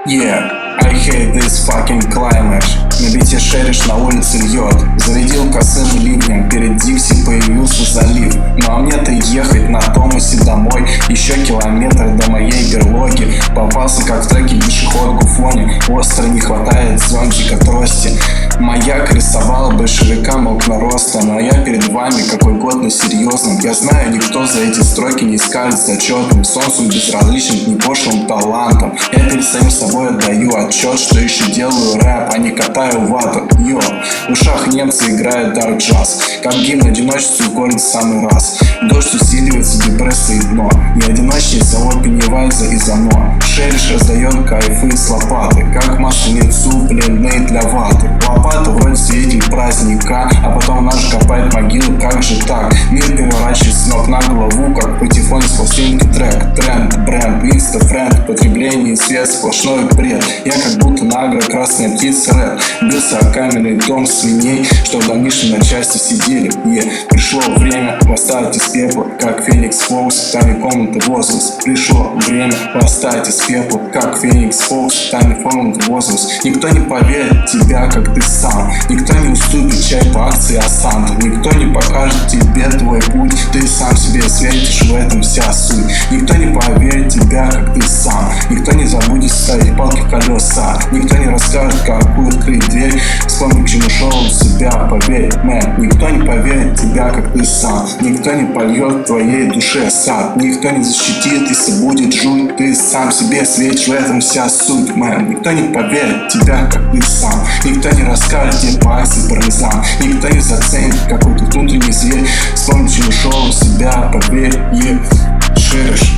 Yeah, I hate this fucking climate. На бите шеришь, на улице льет. Зарядил косым ливнем, перед Дикси появился залив. Ну а мне-то ехать на Томасе домой. Еще километр до моей берлоги. Попался как в треке пешеход в Гуфоне. Остро не хватает зонтика трости. Маяк рисовал большевикам окна роста. Но я перед вами какой год на серьезном. Я знаю, никто за эти строки не скажет зачетным. Солнцу безразличен к непошлым талантам. Я перед самим собой отдаю отчет, что еще делаю рэп, а не катаю вату. Йо, в ушах немцы играют дарк джаз. Как гимн одиночеству горит в самый раз. Дождь усиливается, депрессия и дно. Не одиночный завод Пеннивайза из ОНО. Шериш раздает кайфы с лопаты. Как масленицу пленные для ваты. Лопата вроде свидетель праздника, а потом наш копает могилу, как же так? Мир переворачивается с ног на голову, как патефон с пластинки трек. Тренд, бренд, инста-френд, потребление, свет, сплошной бред. Я как будто на агро красная птица рэп. Бился о каменный дом свиней, что в домишнем на части сидели. Пришло время восстать из пепла, как Феникс Фокс, тайной комнаты возраст. Пришло время восстать из пепла, как Феникс Фокс, тайной комнаты возраст. Никто не поверит в тебя, как ты сам. Никто не уступит чай по акции Асанта. Никто не покажет тебе твой путь. Ты сам себе светишь, в этом вся суть. Никто не поверит в тебя, как ты сам. Никто не забудет ставить палки в колеса. Никто не расскажет, какую открыть дверь. Вспомни, к чему шел у себя, поверь, мэн. Никто не поверит в тебя, как ты сам. Никто не польет в твоей душе сад. Никто не защитит, если будет жуть. Ты сам себе светишь, в этом вся суть, мэн. Никто не поверит в тебя, как ты сам. Никто не расскажет тебе по акции пармезан. Никто не заценит, какой ты внутренний зверь. Вспомни, к чему шел у себя, поверь, Шериш,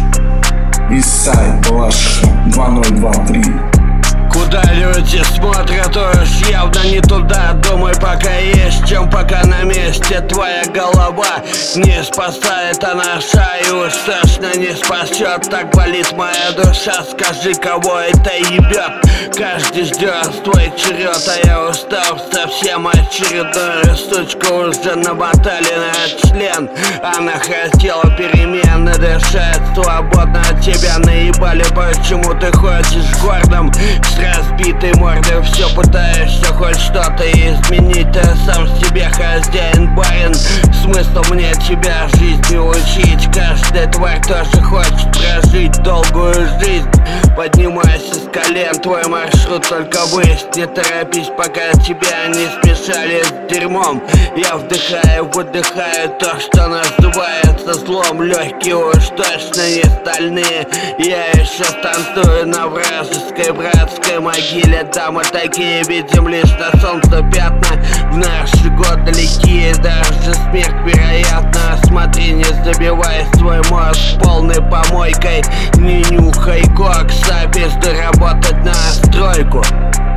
Иссайд, Балашиха, 2023. Куда люди смотрят, уж явно не туда. Думай, пока есть чем, пока на месте твоя голова не спасает, она шаю уж точно не спасет. Так болит моя душа, скажи, кого это ебет. Каждый ждет твой черед, а я устал совсем. Очередную стучку уже намотали на член. Она хотела перемены, дышать свободно, от тебя наебали. Почему ты ходишь гордым с разбитой мордой, все пытаешься хоть что-то изменить. Ты сам себе хозяин, барин. Смысл мне тебя жизни учить. Каждая тварь тоже хочет прожить долгую жизнь. Поднимайся с колен, твой маршрут только ввысь. Не торопись, пока тебя не смешали с дерьмом. Я вдыхаю, выдыхаю то, что называется злом. Легкие уж точно не стальные. Я еще танцую на вражеской братской могиле. Да, мы такие видим лишь на солнце пятна. В наши годы далекие, даже смерть вероятна. Смотри, не забивай свой мозг полной помойкой. Не нюхай кокса, без доработать на стройку.